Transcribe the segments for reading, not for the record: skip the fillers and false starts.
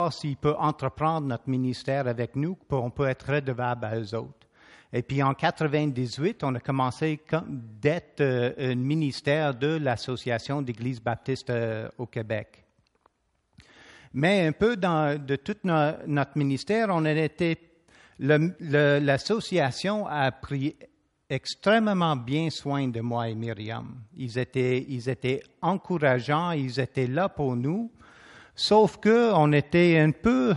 s'ils peuvent entreprendre notre ministère avec nous, on peut être redevable à eux autres. Et puis en 1998, on a commencé d'être un ministère de l'Association d'Églises baptistes au Québec. Mais un peu de tout notre ministère, on a été... L'association a pris extrêmement bien soin de moi et Myriam. Ils étaient encourageants, ils étaient là pour nous, sauf qu'on était un peu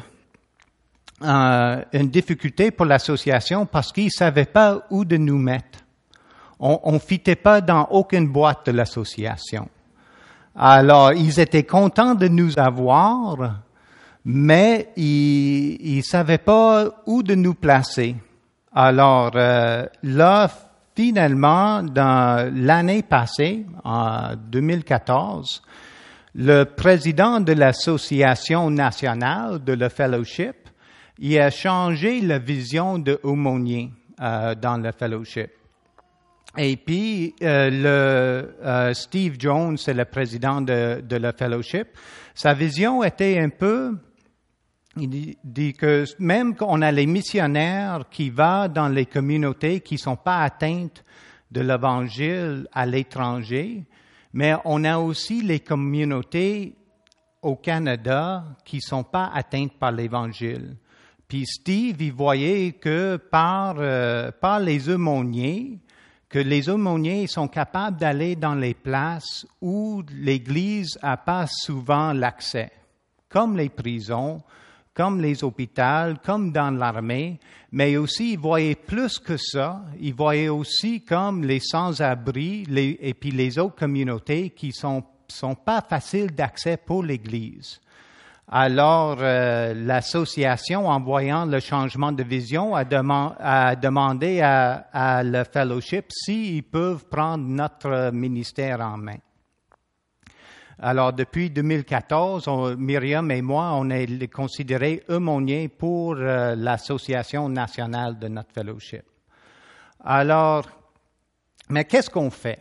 une difficulté pour l'association parce qu'ils ne savaient pas où de nous mettre. On ne fitait pas dans aucune boîte de l'association. Alors, ils étaient contents de nous avoir, mais ils ne savaient pas où de nous placer. Alors, là, finalement, dans l'année passée, en 2014, le président de l'Association nationale de le Fellowship, il a changé la vision de aumônier dans le Fellowship. Et puis, Steve Jones, c'est le président de le Fellowship, sa vision était un peu... Il dit que même qu'on a les missionnaires qui vont dans les communautés qui ne sont pas atteintes de l'Évangile à l'étranger, mais on a aussi les communautés au Canada qui ne sont pas atteintes par l'Évangile. Puis Steve, il voyait que par les aumôniers, que les aumôniers sont capables d'aller dans les places où l'Église n'a pas souvent l'accès, comme les prisons, comme les hôpitaux, comme dans l'armée, mais aussi, ils voyaient plus que ça. Ils voyaient aussi comme les sans-abri et puis les autres communautés qui sont pas faciles d'accès pour l'Église. Alors, l'association, en voyant le changement de vision, a demandé à le Fellowship s'ils peuvent prendre notre ministère en main. Alors, depuis 2014, Myriam et moi, on est considérés aumôniers pour l'Association nationale de notre fellowship. Alors, mais qu'est-ce qu'on fait?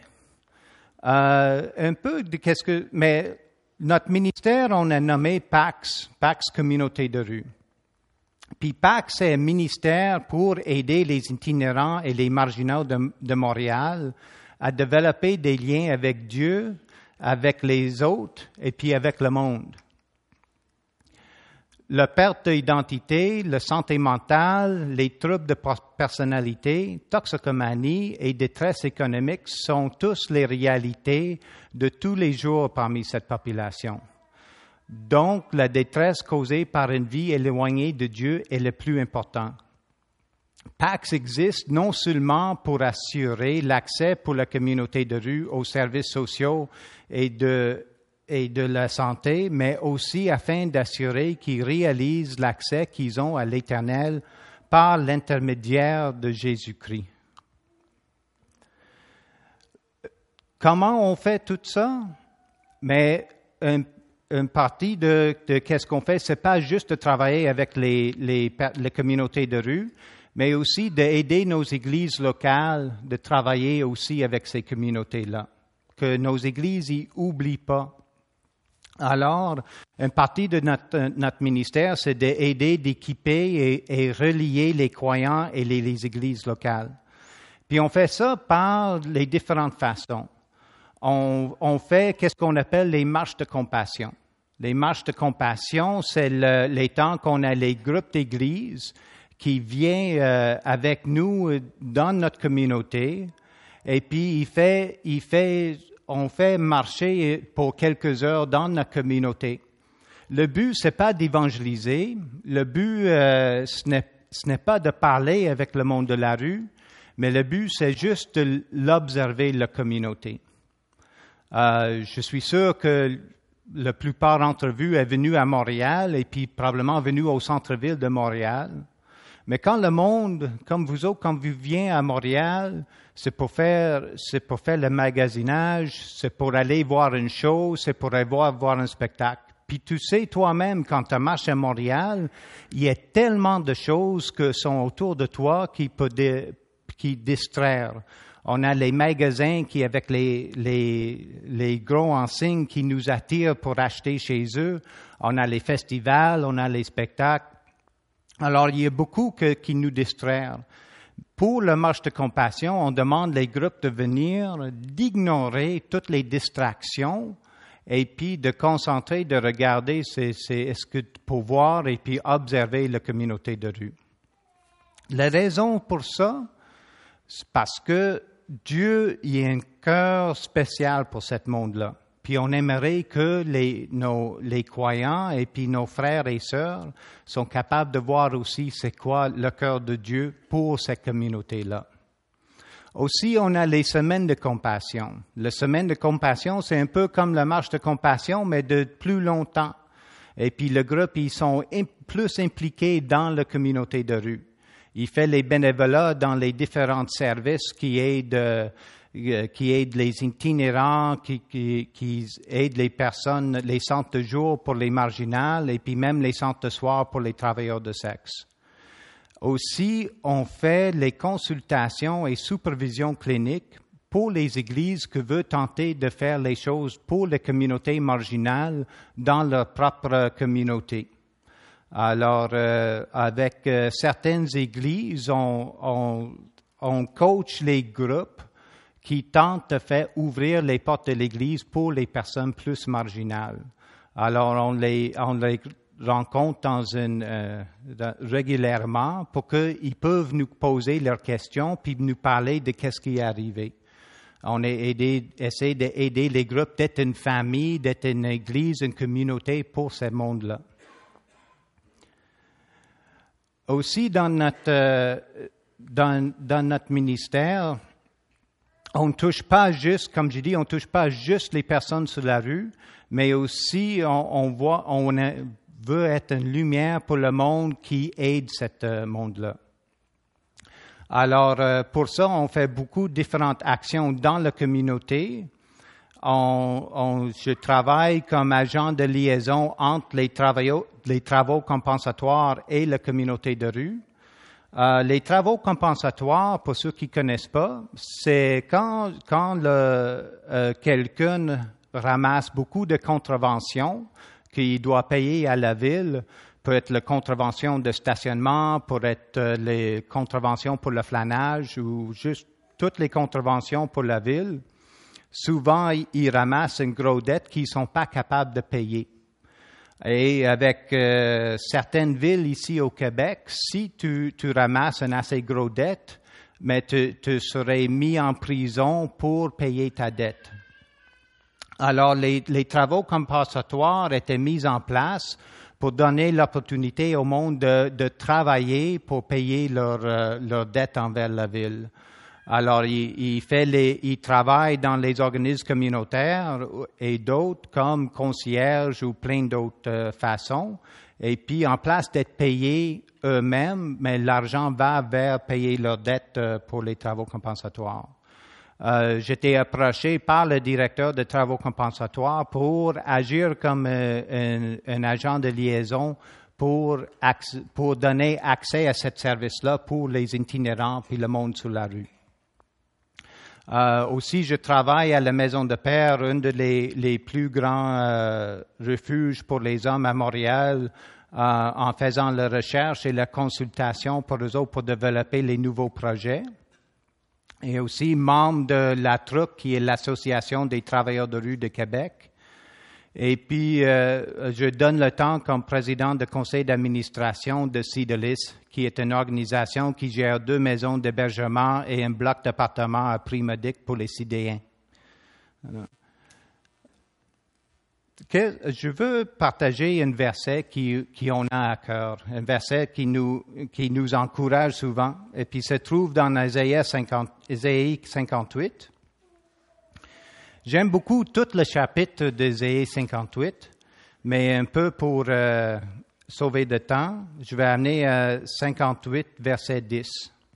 Mais notre ministère, on a nommé PAX Communauté de rue. Puis PAX, c'est un ministère pour aider les itinérants et les marginaux de Montréal à développer des liens avec Dieu, avec les autres et puis avec le monde. La perte d'identité, la santé mentale, les troubles de personnalité, toxicomanie et détresse économique sont tous les réalités de tous les jours parmi cette population. Donc, la détresse causée par une vie éloignée de Dieu est le plus important. PAX existe non seulement pour assurer l'accès pour la communauté de rue aux services sociaux et de la santé, mais aussi afin d'assurer qu'ils réalisent l'accès qu'ils ont à l'Éternel par l'intermédiaire de Jésus-Christ. Comment on fait tout ça? Mais une partie de qu'est-ce qu'on fait, c'est pas juste de travailler avec les communautés de rue, mais aussi d'aider nos églises locales de travailler aussi avec ces communautés-là, que nos églises y oublient pas. Alors, une partie de notre ministère, c'est d'aider, d'équiper et relier les croyants et les églises locales. Puis on fait ça par les différentes façons. On fait qu'est-ce qu'on appelle les marches de compassion. Les marches de compassion, c'est les temps qu'on a les groupes d'églises qui viennent avec nous dans notre communauté, et puis on fait marcher pour quelques heures dans notre communauté. Le but, c'est pas d'évangéliser. Le but, ce n'est pas de parler avec le monde de la rue, mais le but, c'est juste de l'observer, la communauté. Je suis sûr que la plupart d'entre vous est venu à Montréal et puis probablement venu au centre-ville de Montréal. Mais quand le monde, comme vous autres, quand vous venez à Montréal, c'est pour faire le magasinage, c'est pour aller voir une show, c'est pour aller voir un spectacle. Puis tu sais toi-même, quand tu marches à Montréal, il y a tellement de choses qui sont autour de toi qui distraire. On a les magasins qui, avec les gros enseignes qui nous attirent pour acheter chez eux. on a les festivals, on a les spectacles. Alors, il y a beaucoup qui nous distraient. Pour le marche de compassion, on demande les groupes de venir, d'ignorer toutes les distractions et puis de concentrer, de regarder est-ce que pour voir et puis observer la communauté de rue. La raison pour ça, c'est parce que Dieu il a un cœur spécial pour ce monde-là. Puis on aimerait que les croyants et puis nos frères et sœurs sont capables de voir aussi c'est quoi le cœur de Dieu pour cette communauté-là. Aussi, on a les semaines de compassion. La semaine de compassion, c'est un peu comme la marche de compassion, mais de plus longtemps. Et puis le groupe, ils sont plus impliqués dans la communauté de rue. Il fait les bénévolats dans les différents services qui aident les itinérants, qui aident les personnes, les centres de jour pour les marginales et puis même les centres de soir pour les travailleurs de sexe. Aussi, on fait les consultations et supervisions cliniques pour les églises qui veulent tenter de faire les choses pour les communautés marginales dans leur propre communauté. Alors, avec certaines églises, on coach les groupes qui tentent de faire ouvrir les portes de l'Église pour les personnes plus marginales. Alors, on les rencontre régulièrement pour qu'ils peuvent nous poser leurs questions puis nous parler de qu'est-ce qui est arrivé. On essaie d'aider les groupes d'être une famille, d'être une Église, une communauté pour ce monde-là. Aussi, dans notre ministère, on ne touche pas juste, comme j'ai dit, on ne touche pas juste les personnes sur la rue, mais aussi on veut être une lumière pour le monde qui aide ce monde-là. Alors, pour ça, on fait beaucoup de différentes actions dans la communauté. Je travaille comme agent de liaison entre les travaux compensatoires et la communauté de rue. Les travaux compensatoires, pour ceux qui ne connaissent pas, c'est quand quelqu'un ramasse beaucoup de contraventions qu'il doit payer à la ville, peut être la contravention de stationnement, peut être les contraventions pour le flânage ou juste toutes les contraventions pour la ville. Souvent, ils ramassent une grosse dette qu'ils ne sont pas capables de payer. Et avec certaines villes ici au Québec, si tu ramasses une assez grosse dette, mais tu serais mis en prison pour payer ta dette. Alors, les travaux compensatoires étaient mis en place pour donner l'opportunité au monde de travailler pour payer leur dette envers la ville. Alors, il travaille dans les organismes communautaires et d'autres comme concierge ou plein d'autres façons. Et puis, en place d'être payés eux-mêmes, mais l'argent va vers payer leurs dettes pour les travaux compensatoires. J'étais approché par le directeur de travaux compensatoires pour agir comme un agent de liaison pour donner accès à ce service-là pour les itinérants puis le monde sur la rue. Aussi, je travaille à la Maison de Père, un des plus grands refuges pour les hommes à Montréal, en faisant la recherche et la consultation pour eux autres pour développer les nouveaux projets. Et aussi membre de la TRUC, qui est l'Association des travailleurs de rue de Québec. Et puis, je donne le temps comme président du conseil d'administration de Cédalis, qui est une organisation qui gère 2 maisons d'hébergement et un bloc d'appartements à prix modique pour les Sidéens. Je veux partager un verset qui on a à cœur, un verset qui nous encourage souvent, et puis se trouve dans Ésaïe 58. J'aime beaucoup tout le chapitre d'Ésaïe 58, mais un peu pour sauver de temps, je vais amener à 58, verset 10.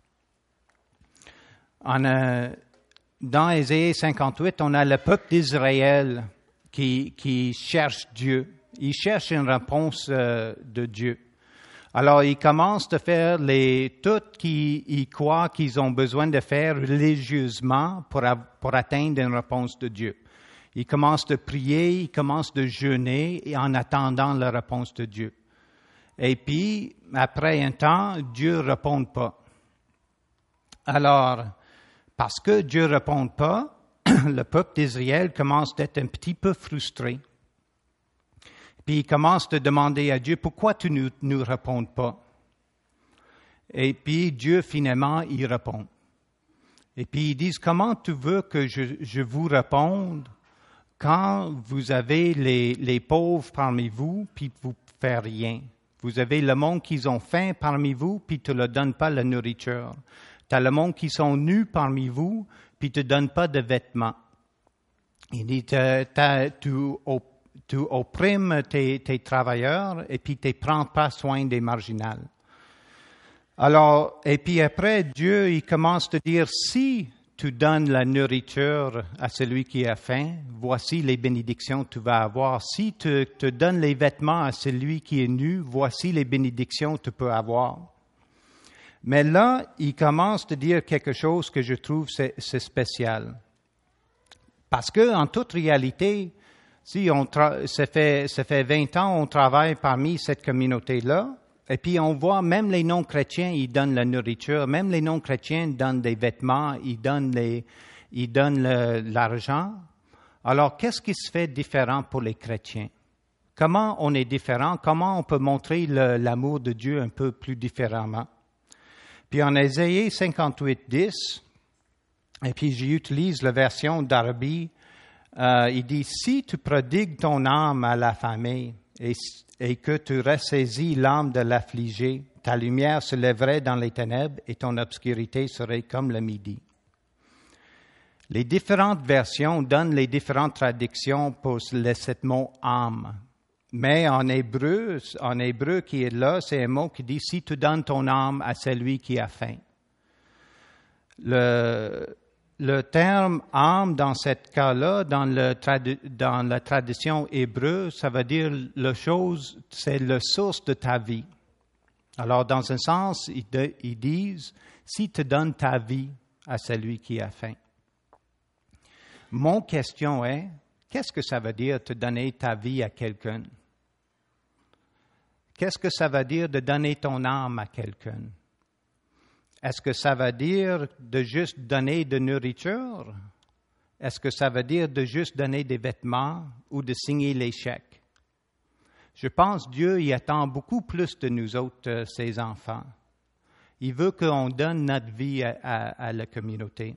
Dans Ésaïe 58, on a le peuple d'Israël qui cherche Dieu. Il cherche une réponse de Dieu. Alors, ils commencent à faire tout qu'ils croient qu'ils ont besoin de faire religieusement pour atteindre une réponse de Dieu. Il commence de prier, il commence de jeûner et en attendant la réponse de Dieu. Et puis, après un temps, Dieu ne répond pas. Alors, parce que Dieu ne répond pas, le peuple d'Israël commence d'être un petit peu frustré. Puis il commence de demander à Dieu, pourquoi tu ne nous réponds pas? Et puis Dieu, finalement, il répond. Et puis ils disent, comment tu veux que je vous réponde quand vous avez les pauvres parmi vous, puis vous ne faites rien? Vous avez le monde qui ont faim parmi vous, puis tu ne leur donnes pas la nourriture. Tu as le monde qui sont nus parmi vous, puis tu ne donnes pas de vêtements. Il dit, tu opprimes tes travailleurs et puis tu ne prends pas soin des marginaux. Alors, et puis après, Dieu, il commence à dire, si tu donnes la nourriture à celui qui a faim, voici les bénédictions que tu vas avoir. Si tu te donnes les vêtements à celui qui est nu, voici les bénédictions que tu peux avoir. Mais là, il commence à dire quelque chose que je trouve c'est spécial. Parce que, en toute réalité, si ça fait 20 ans on travaille parmi cette communauté-là, et puis on voit même les non-chrétiens, ils donnent la nourriture, même les non-chrétiens donnent des vêtements, ils donnent l'argent. Alors, qu'est-ce qui se fait différent pour les chrétiens? Comment on est différent? Comment on peut montrer l'amour de Dieu un peu plus différemment? Puis en Ésaïe 58:10, et puis j'utilise la version d'Arabie, il dit, si tu prodigues ton âme à l'affamé et que tu ressaisis l'âme de l'affligé, ta lumière se lèverait dans les ténèbres et ton obscurité serait comme le midi. Les différentes versions donnent les différentes traductions pour ce mot âme. Mais en hébreu qui est là, c'est un mot qui dit « si tu donnes ton âme à celui qui a faim ». Le terme « âme » dans ce cas-là, dans la tradition hébreu, ça veut dire c'est la source de ta vie. Alors, dans un sens, ils disent « si tu donnes ta vie à celui qui a faim ». Mon question est, qu'est-ce que ça veut dire te donner ta vie à quelqu'un? Qu'est-ce que ça veut dire de donner ton âme à quelqu'un? Est-ce que ça veut dire de juste donner de nourriture? Est-ce que ça veut dire de juste donner des vêtements ou de signer les chèques? Je pense que Dieu y attend beaucoup plus de nous autres, ses enfants. Il veut qu'on donne notre vie à la communauté.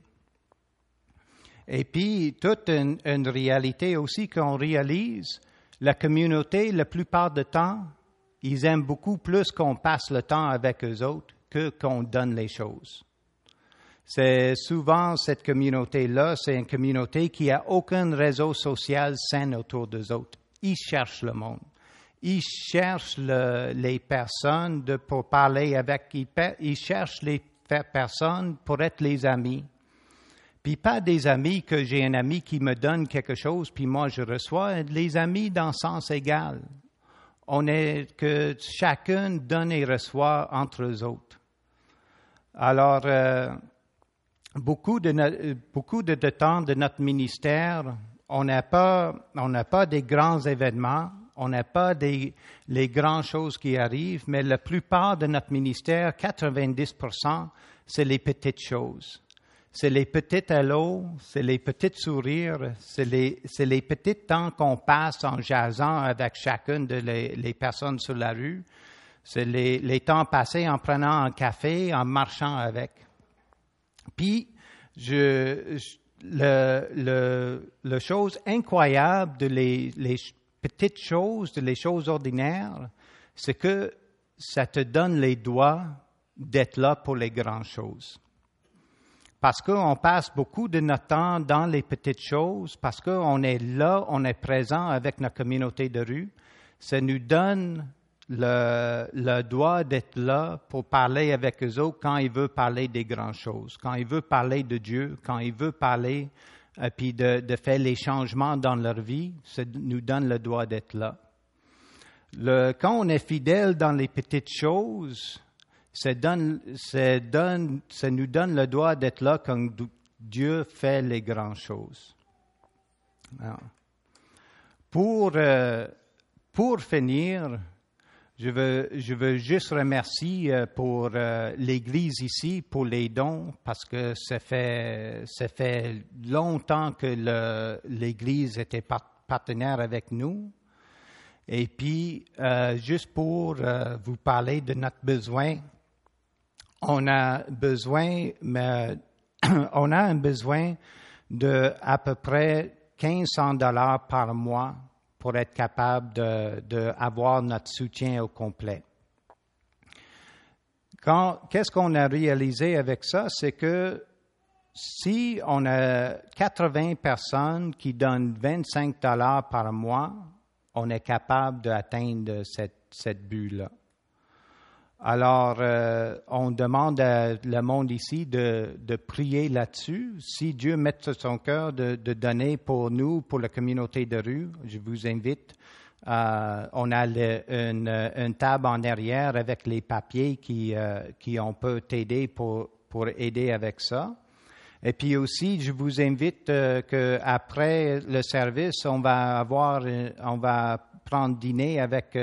Et puis, toute une réalité aussi qu'on réalise, la communauté, la plupart du temps, ils aiment beaucoup plus qu'on passe le temps avec eux autres que qu'on donne les choses. C'est souvent cette communauté-là, c'est une communauté qui n'a aucun réseau social sain autour d'eux autres. Ils cherchent le monde. Ils cherchent les personnes pour parler avec. Ils cherchent les personnes pour être les amis. Puis pas des amis que j'ai un ami qui me donne quelque chose, puis moi je reçois. Les amis dans sens égal. On est que chacun donne et reçoit entre eux autres. Alors, beaucoup de temps de notre ministère, on n'a pas des grands événements, on n'a pas les grandes choses qui arrivent, mais la plupart de notre ministère, 90%, c'est les petites choses. C'est les petits hello, c'est les petits sourires, c'est les petits temps qu'on passe en jasant avec chacune les personnes sur la rue. C'est les temps passés en prenant un café, en marchant avec. Puis, la chose incroyable de les petites choses, de les choses ordinaires, c'est que ça te donne les droits d'être là pour les grandes choses. Parce qu'on passe beaucoup de notre temps dans les petites choses, parce qu'on est là, on est présent avec notre communauté de rue, ça nous donne le droit d'être là pour parler avec eux autres quand ils veulent parler des grandes choses, quand ils veulent parler de Dieu, quand ils veulent parler puis de faire les changements dans leur vie, ça nous donne le droit d'être là. Quand on est fidèle dans les petites choses, ça nous donne le droit d'être là quand Dieu fait les grandes choses. Alors, pour finir, je veux juste remercier pour l'Église ici pour les dons parce que ça fait longtemps que l'Église était partenaire avec nous. Et puis juste pour vous parler de notre besoin, on a un besoin de à peu près $1,500 par mois pour être capable de avoir notre soutien au complet. Qu'est-ce qu'on a réalisé avec ça? C'est que si on a 80 personnes qui donnent $25 par mois, on est capable d'atteindre cette but-là. Alors, on demande le monde ici de prier là-dessus. Si Dieu met sur son cœur de donner pour nous, pour la communauté de rue, je vous invite. On a une table en arrière avec les papiers qui on peut t'aider pour aider avec ça. Et puis aussi, je vous invite que après le service, on va prendre dîner avec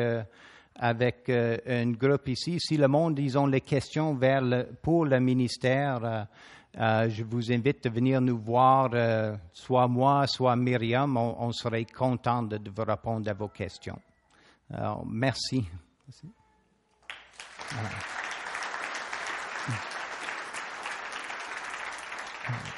un groupe ici. Si le monde, ils ont les questions pour le ministère, je vous invite à venir nous voir, soit moi, soit Myriam. On serait content de vous répondre à vos questions. Alors, merci. Voilà.